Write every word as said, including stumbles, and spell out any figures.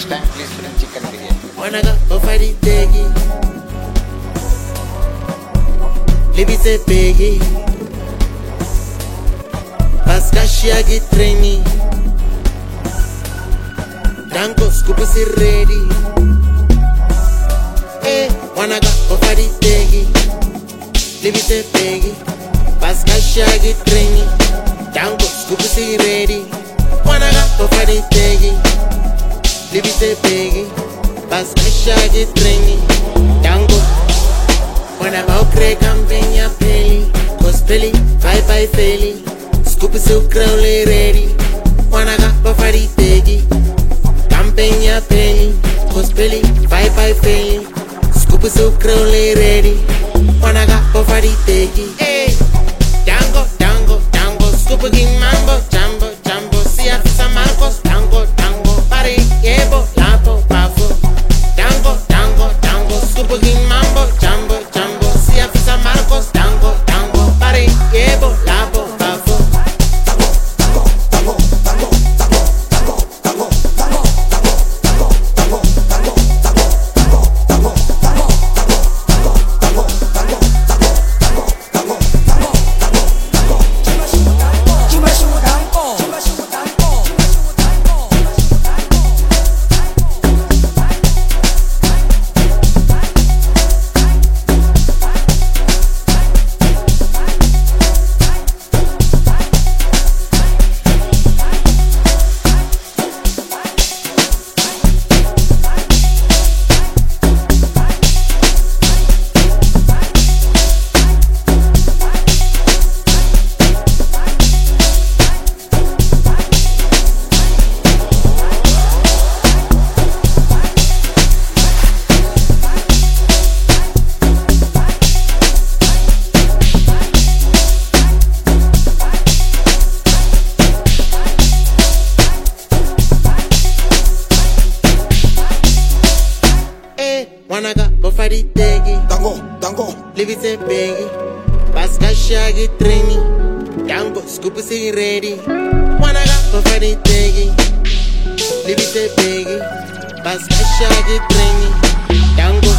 Next time, please bring chicken biryani. Wanaga ofari tegi Libise pegi Paska shiagi treni Danko skupu si ready. Eh, wanaga ofari tegi Libise pegi Paska shiagi treni Danko skupu si ready. Wanaga ofari tegi Libise pegi Paska shiagi treni Danko Whenever I create campaign ya peli Gospeli, bye bye feli Scoop so crowley ready Wanaga bafari tegi Campaign ya peli Gospeli, bye bye feli Scoop so crowley ready Wanaga bafari tegi Hey, Dango, Dango, Dango Scoop king mambo, jambo, jambo Sia fisa Marcos, Dango, Dango Pari, yebo, lapo, bafo Dango, Dango, Dango Scoop king mambo, jambo, jambo Sia fisa Marcos, Dango, Dango Pari, yebo, lapo, bafo Wanaga bofari tegi Dango, dango Libise pegi Paska shiagi treni Dango scoop si ready Wanaga bofari tegi Libise pegi Paska shiagi treni Dango